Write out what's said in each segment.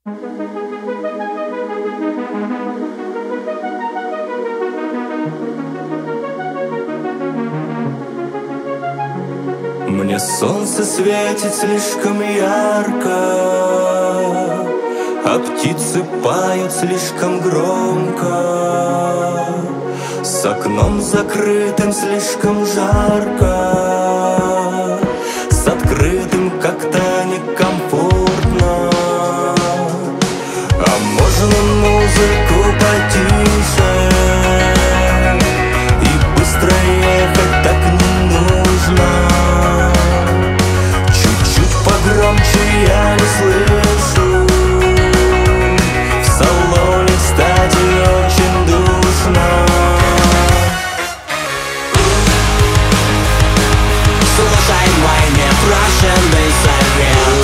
Мне солнце светит слишком ярко, а птицы поют слишком громко. С окном закрытым слишком жарко, с открытым как-то некомфортно. А можно музыку потише, и быстро ехать так не нужно. Чуть-чуть погромче я не слышу. В салоне, кстати, очень душно. Слушай мой непрошенный совет: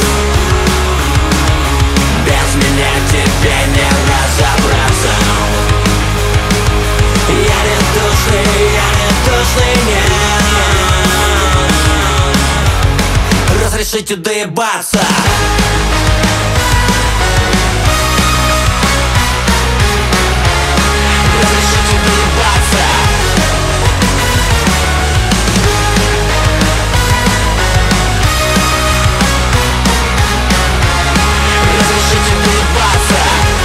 без меня тебе не разобраться. Я не душный, нет. Разрешите доебаться. Разрешите доебаться. Разрешите доебаться.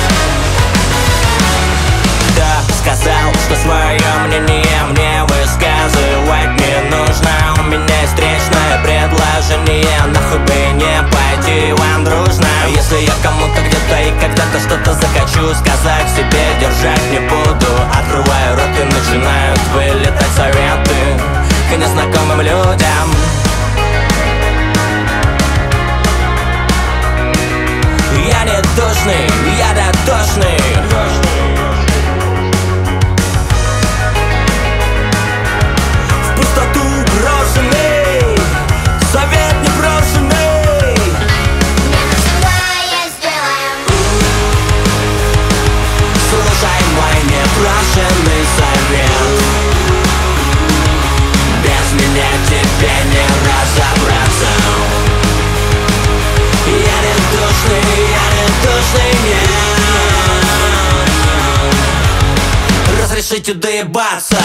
Кто сказал, что свое мнение мне высказывать не нужно? У меня есть встречное предложение, нахуй бы не пойти вам дружно. Если я кому-то где-то и когда-то что-то захочу сказать, себе держать не буду. Открываю рот и начинают вылетать советы к незнакомым людям. Я не душный, я дотошный. В пустоту брошенный совет непрошенный. Слушай мой непрошенный совет: без меня тебе не разобраться. Я не душный, нет. Разрешите доебаться.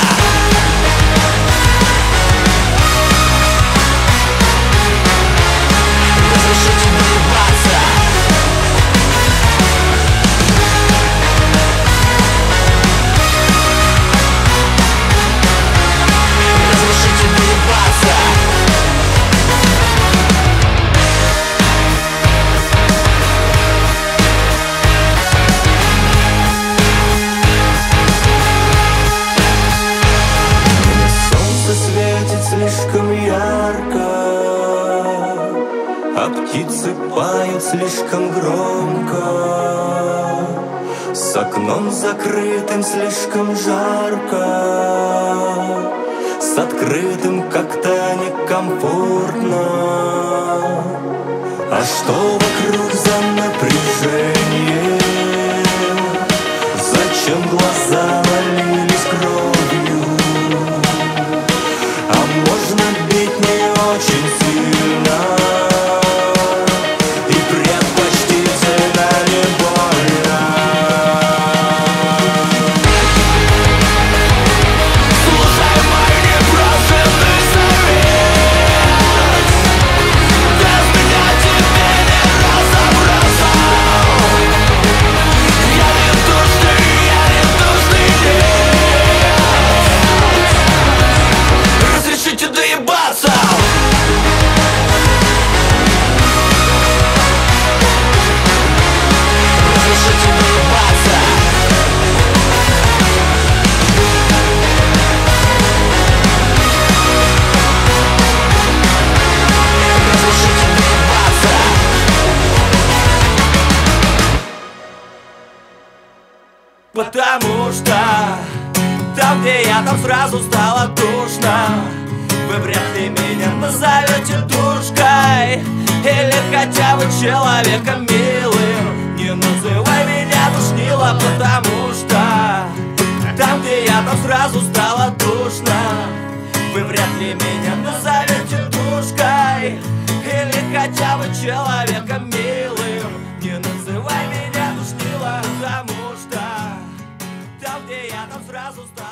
Разрешите доебаться. Разрешите доебаться. Светит слишком ярко, а птицы поют слишком громко. С окном закрытым слишком жарко, с открытым как-то некомфортно. А что вокруг за напряжение? Зачем глаза налились кровью? А можно бить не очень сильно и предпочтительно не больно. Слушай мой непрошенный совет: без меня тебе не разобраться. Я не душный, нет. Разрешите доебаться. Разрешите доебаться. Разрешите доебаться. Потому что там, где я, там сразу стало душно. Вы вряд ли меня назовете душкой или хотя бы человеком милым. Не называй меня душнило, потому что там, где я, там сразу стало душно. Вы вряд ли меня назовете душкой или хотя бы человеком милым. Не называй меня сразу стал